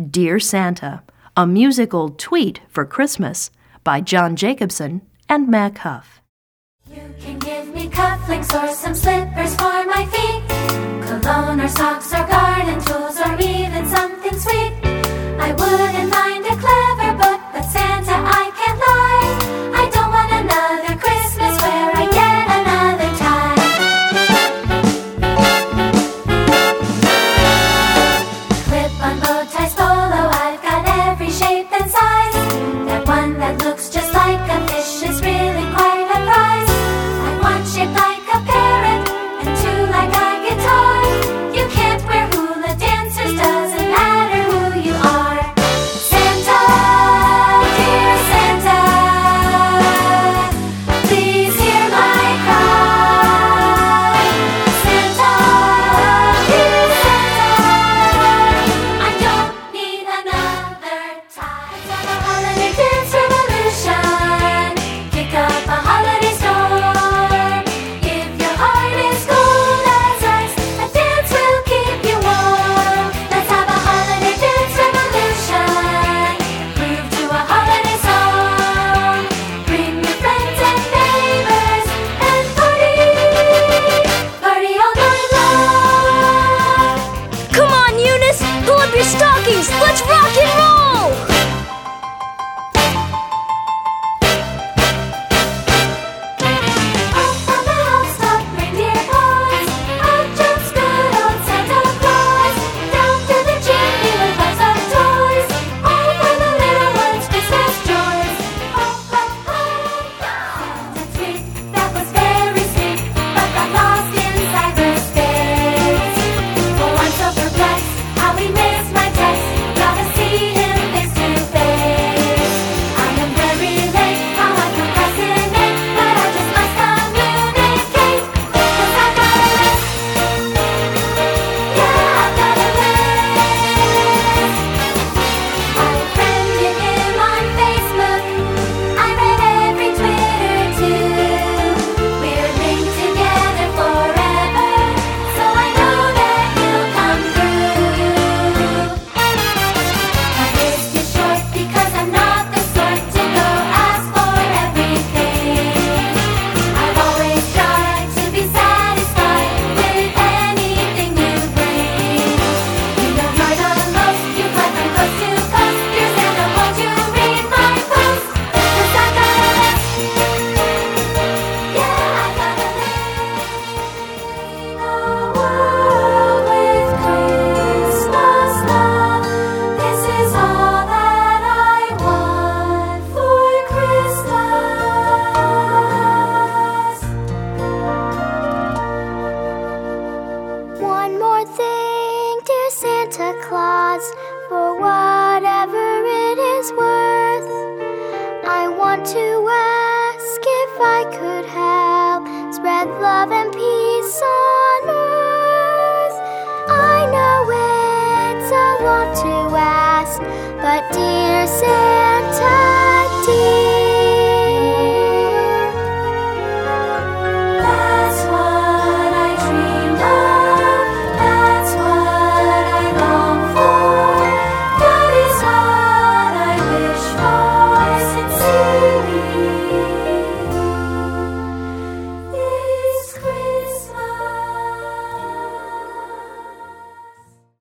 Dear Santa, a musical tweet for Christmas by John Jacobson and Mac Huff. You can give me cufflinks or some slippers for my feet, cologne or socks or garden tools or even something sweet. I wouldn't mind a clever book, but Santa, I can't lie. I don't want another Christmas where I get another tie. Clip-on bow ties, polo, I've got every shape and size. That one that looks just like a fish is really quite a prize. I want shaped like a parrot and two like a guitar. You can't wear hula dancers, doesn't matter who you are. Santa, dear Santa, please hear my cry. Santa, dear Santa, I don't need another tie. Let's have a holiday dance revolution. Kick up a holiday storm. If your heart is cold as ice, a dance will keep you warm. Let's have a holiday dance revolution. Groove to a holiday song. Bring your friends and neighbors and party all night long. Come on, Eunice! Pull up your stockings! Let's rock and roll! Up on the housetop, reindeer boys, out jumps good old Santa Claus. Down through the chimney with lots of toys, all for the little ones' Christmas joys. Ho, ho, ho! Santa tweet, that was very sweet, but got lost in cyberspace. For I'm so perplexed, how he missed my text. Gotta see him face to face. I am very late, how I procrastinate, but I just must communicate. 'Cause I've got a list. Yeah, I've got a list. I friended him on Facebook. I read every Twitter too. We're linked together forever, so I know that he'll come through. My list is short because I'm not the sort to go ask for everything. I've always tried to be satisfied with anything you bring. You know you're the most, you fly from coast to coast. Dear Santa, won't you read my post? 'Cause I've got a list. Yeah, I've got a list. In a world with Christmas love, this is all that I want for Christmas. One more thing, dear Santa Claus, for whatever it is worth. I want to ask if I could help spread love and peace on earth. I know it's a lot to ask, but dear Santa